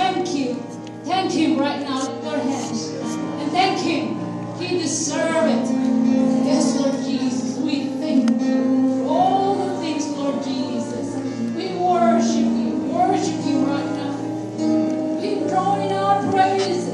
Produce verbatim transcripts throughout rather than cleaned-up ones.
thank you. Thank Him right now in your hands. And thank Him. He deserves it. Yes, Lord Jesus, we thank you for all the things, Lord Jesus. We worship you, worship you right now. We draw in our praises.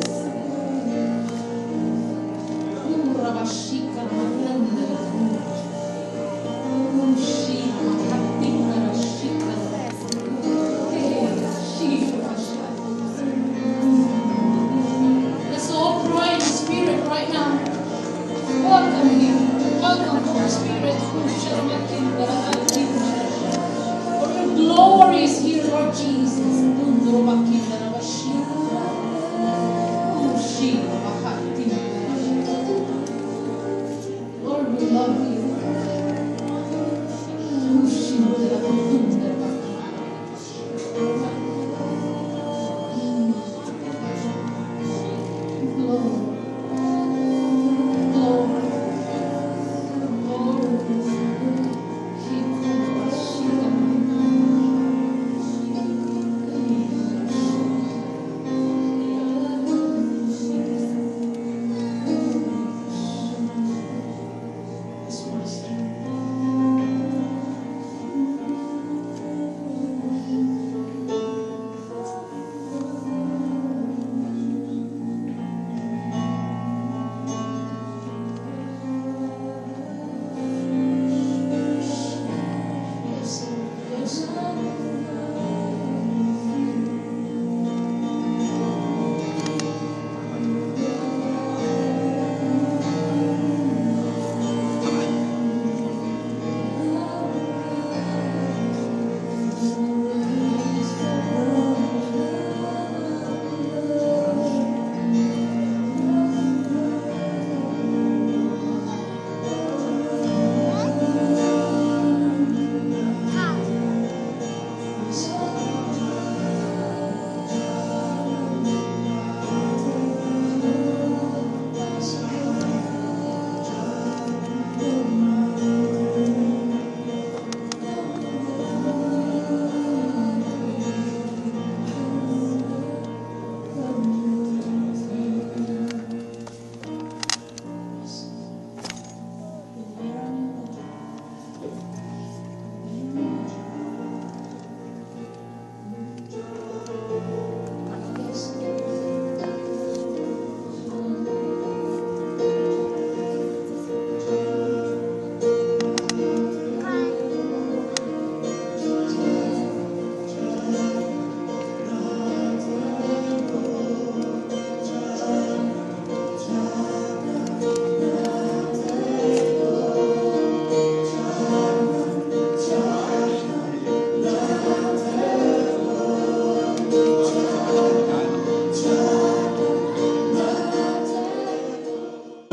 Let's all pray in the Spirit right now. Welcome Him. Welcome Holy Spirit. For your glory is here, Lord Jesus. Lord, we love you. Glory.